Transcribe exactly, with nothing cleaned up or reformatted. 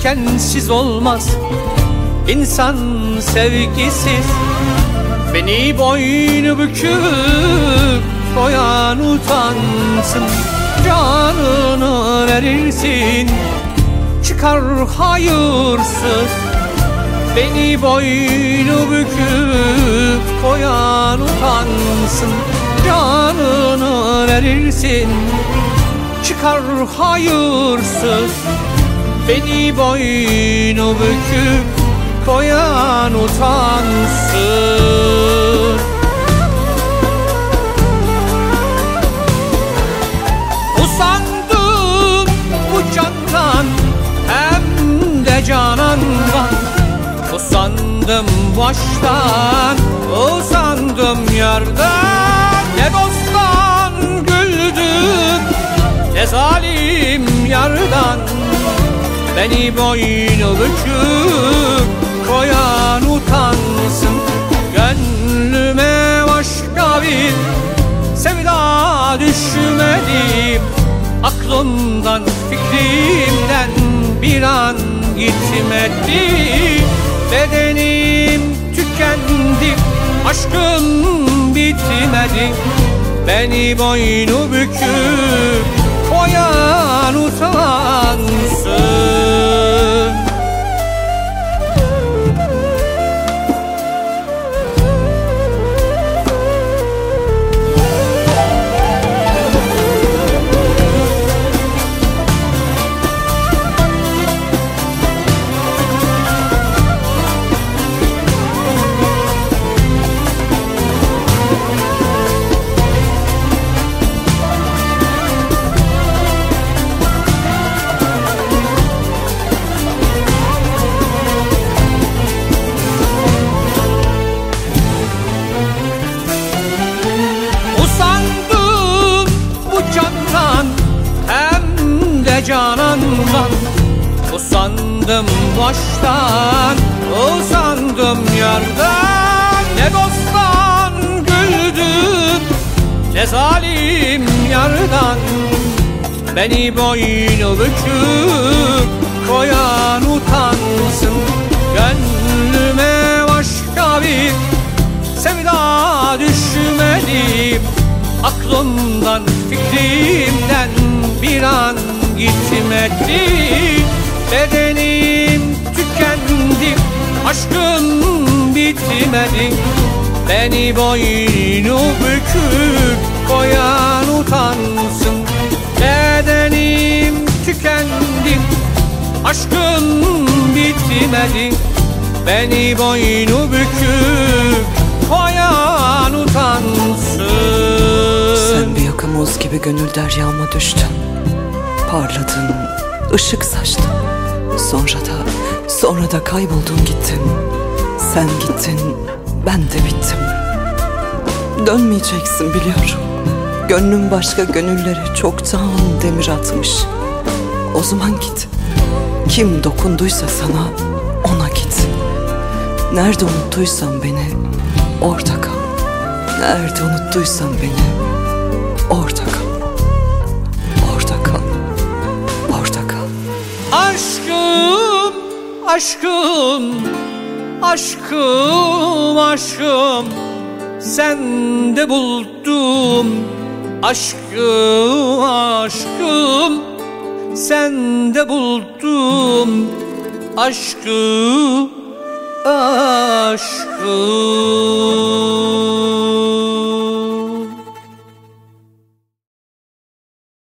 dikensiz olmaz insan sevgisiz. Beni boynu büküp koyan utansın. Canını verirsin, çıkar hayırsız. Beni boynu büküp koyan utansın. Canını verirsin, çıkar hayırsız. Beni boynu büküp koyan utansın. Usandım bu candan hem de canandan. Usandım baştan, usandım yardan. Ne dosttan güldüm, ne zalim yardan. Beni boynu büküp koyan utansın. Gönlüme başka bir sevda düşmedi. Aklımdan fikrimden bir an gitmedi. Bedenim tükendi, aşkım bitmedi. Beni boynu büküp koyan utansın. Canandan usandım baştan, usandım yardan. Ne dosttan güldüm, ne zalim yardan. Beni boynu büküp koyan utansın. Gönlüme başka bir sevda düşmedi. Aklımdan fikrimden bir an gitmedi. Bedenim tükendi, aşkım bitmedi. Beni boynu büküp koyan utansın. Bedenim tükendi, aşkım bitmedi. Beni boynu büküp koyan utansın. Sen bir yakamoz gibi gönül deryama düştün. Parladın, ışık saçtın. Sonra da, sonra da kayboldun gittin. Sen gittin, ben de bittim. Dönmeyeceksin biliyorum. Gönlüm başka gönüllere çoktan demir atmış. O zaman git. Kim dokunduysa sana, ona git. Nerede unuttuysan beni, orada kal. Nerede unuttuysan beni, orada kal. Aşkım, aşkım, aşkım, aşkım, sende buldum. Aşkım, aşkım, sende buldum. Aşkım, aşkım.